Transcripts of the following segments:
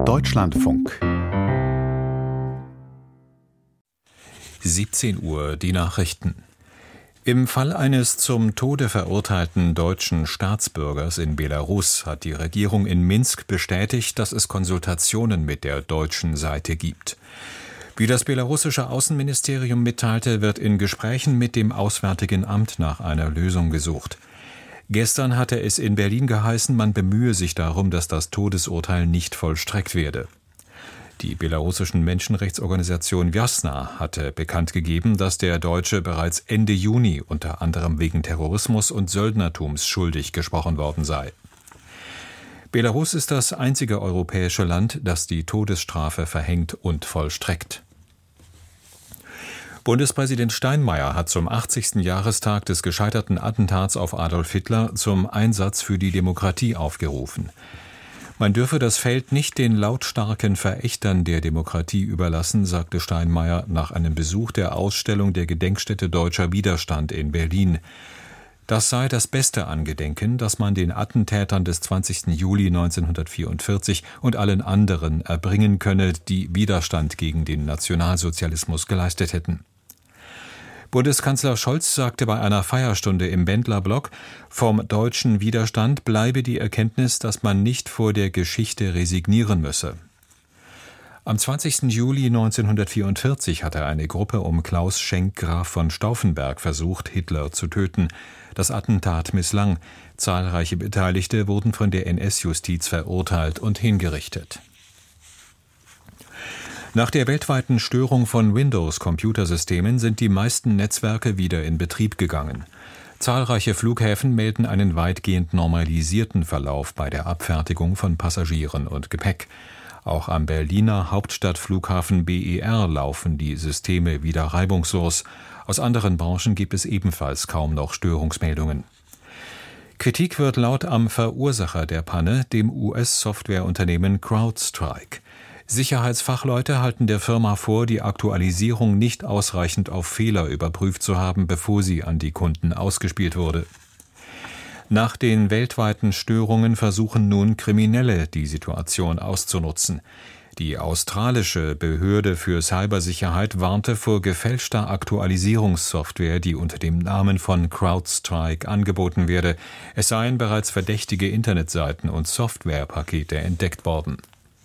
Deutschlandfunk. 17 Uhr, die Nachrichten. Im Fall eines zum Tode verurteilten deutschen Staatsbürgers in Belarus hat die Regierung in Minsk bestätigt, dass es Konsultationen mit der deutschen Seite gibt. Wie das belarussische Außenministerium mitteilte, wird in Gesprächen mit dem Auswärtigen Amt nach einer Lösung gesucht. Gestern hatte es in Berlin geheißen, man bemühe sich darum, dass das Todesurteil nicht vollstreckt werde. Die belarussischen Menschenrechtsorganisation Vjasna hatte bekannt gegeben, dass der Deutsche bereits Ende Juni unter anderem wegen Terrorismus und Söldnertums schuldig gesprochen worden sei. Belarus ist das einzige europäische Land, das die Todesstrafe verhängt und vollstreckt. Bundespräsident Steinmeier hat zum 80. Jahrestag des gescheiterten Attentats auf Adolf Hitler zum Einsatz für die Demokratie aufgerufen. Man dürfe das Feld nicht den lautstarken Verächtern der Demokratie überlassen, sagte Steinmeier nach einem Besuch der Ausstellung der Gedenkstätte Deutscher Widerstand in Berlin. Das sei das beste Angedenken, das man den Attentätern des 20. Juli 1944 und allen anderen erbringen könne, die Widerstand gegen den Nationalsozialismus geleistet hätten. Bundeskanzler Scholz sagte bei einer Feierstunde im Bendler-Block, vom deutschen Widerstand bleibe die Erkenntnis, dass man nicht vor der Geschichte resignieren müsse. Am 20. Juli 1944 hatte eine Gruppe um Klaus Schenk Graf von Stauffenberg versucht, Hitler zu töten. Das Attentat misslang. Zahlreiche Beteiligte wurden von der NS-Justiz verurteilt und hingerichtet. Nach der weltweiten Störung von Windows-Computersystemen sind die meisten Netzwerke wieder in Betrieb gegangen. Zahlreiche Flughäfen melden einen weitgehend normalisierten Verlauf bei der Abfertigung von Passagieren und Gepäck. Auch am Berliner Hauptstadtflughafen BER laufen die Systeme wieder reibungslos. Aus anderen Branchen gibt es ebenfalls kaum noch Störungsmeldungen. Kritik wird laut am Verursacher der Panne, dem US-Softwareunternehmen CrowdStrike. Sicherheitsfachleute halten der Firma vor, die Aktualisierung nicht ausreichend auf Fehler überprüft zu haben, bevor sie an die Kunden ausgespielt wurde. Nach den weltweiten Störungen versuchen nun Kriminelle, die Situation auszunutzen. Die australische Behörde für Cybersicherheit warnte vor gefälschter Aktualisierungssoftware, die unter dem Namen von CrowdStrike angeboten werde. Es seien bereits verdächtige Internetseiten und Softwarepakete entdeckt worden.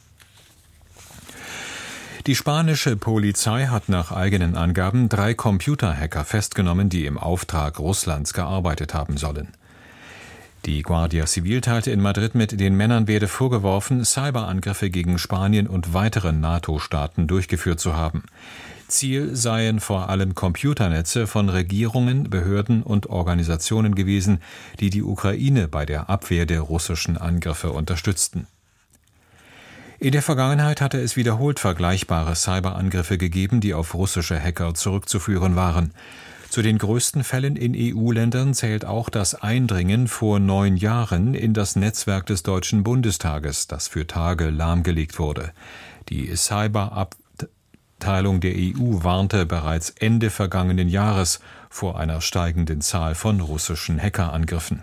Die spanische Polizei hat nach eigenen Angaben 3 Computerhacker festgenommen, die im Auftrag Russlands gearbeitet haben sollen. Die Guardia Civil teilte in Madrid mit, den Männern werde vorgeworfen, Cyberangriffe gegen Spanien und weitere NATO-Staaten durchgeführt zu haben. Ziel seien vor allem Computernetze von Regierungen, Behörden und Organisationen gewesen, die die Ukraine bei der Abwehr der russischen Angriffe unterstützten. In der Vergangenheit hatte es wiederholt vergleichbare Cyberangriffe gegeben, die auf russische Hacker zurückzuführen waren. Zu den größten Fällen in EU-Ländern zählt auch das Eindringen vor 9 Jahren in das Netzwerk des Deutschen Bundestages, das für Tage lahmgelegt wurde. Die Cyberabteilung der EU warnte bereits Ende vergangenen Jahres vor einer steigenden Zahl von russischen Hackerangriffen.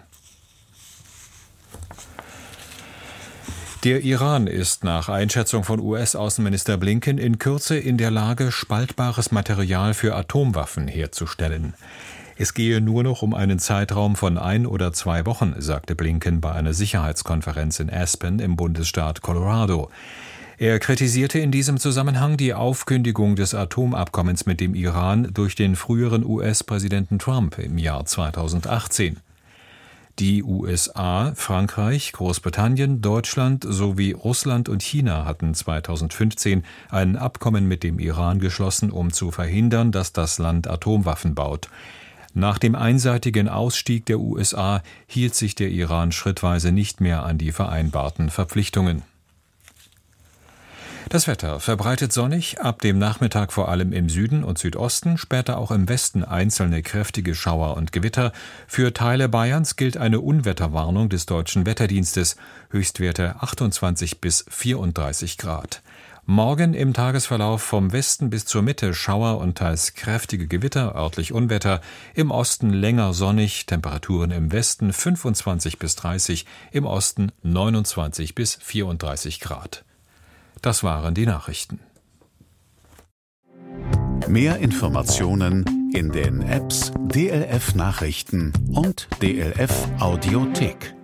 Der Iran ist nach Einschätzung von US-Außenminister Blinken in Kürze in der Lage, spaltbares Material für Atomwaffen herzustellen. Es gehe nur noch um einen Zeitraum von 1 oder 2 Wochen, sagte Blinken bei einer Sicherheitskonferenz in Aspen im Bundesstaat Colorado. Er kritisierte in diesem Zusammenhang die Aufkündigung des Atomabkommens mit dem Iran durch den früheren US-Präsidenten Trump im Jahr 2018. Die USA, Frankreich, Großbritannien, Deutschland sowie Russland und China hatten 2015 ein Abkommen mit dem Iran geschlossen, um zu verhindern, dass das Land Atomwaffen baut. Nach dem einseitigen Ausstieg der USA hielt sich der Iran schrittweise nicht mehr an die vereinbarten Verpflichtungen. Das Wetter verbreitet sonnig, ab dem Nachmittag vor allem im Süden und Südosten, später auch im Westen einzelne kräftige Schauer und Gewitter. Für Teile Bayerns gilt eine Unwetterwarnung des Deutschen Wetterdienstes, Höchstwerte 28 bis 34 Grad. Morgen im Tagesverlauf vom Westen bis zur Mitte Schauer und teils kräftige Gewitter, örtlich Unwetter, im Osten länger sonnig, Temperaturen im Westen 25 bis 30, im Osten 29 bis 34 Grad. Das waren die Nachrichten. Mehr Informationen in den Apps DLF Nachrichten und DLF Audiothek.